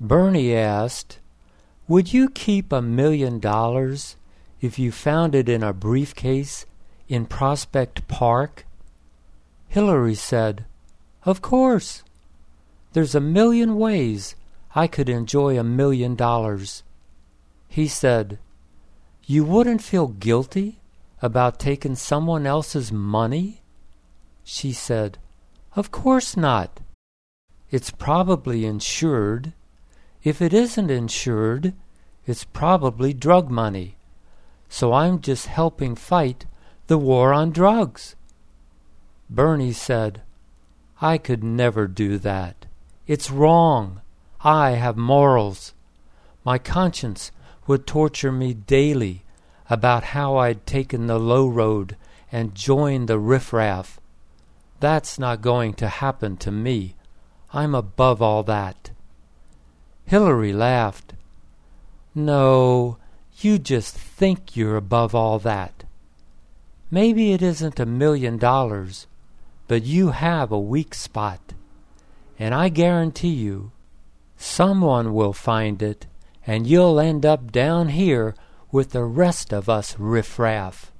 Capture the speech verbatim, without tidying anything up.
Bernie asked, "Would you keep a million dollars if you found it in a briefcase in Prospect Park?" Hillary said, "Of course. There's a million ways I could enjoy a million dollars." He said, "You wouldn't feel guilty about taking someone else's money?" She said, "Of course not. It's probably insured. If it isn't insured, it's probably drug money. So I'm just helping fight the war on drugs." Bernie said, "I could never do that. It's wrong. I have morals. My conscience would torture me daily about how I'd taken the low road and joined the riffraff. That's not going to happen to me. I'm above all that." Hillary laughed. "No, you just think you're above all that. Maybe it isn't a million dollars, but you have a weak spot. And I guarantee you, someone will find it, and you'll end up down here with the rest of us riffraff."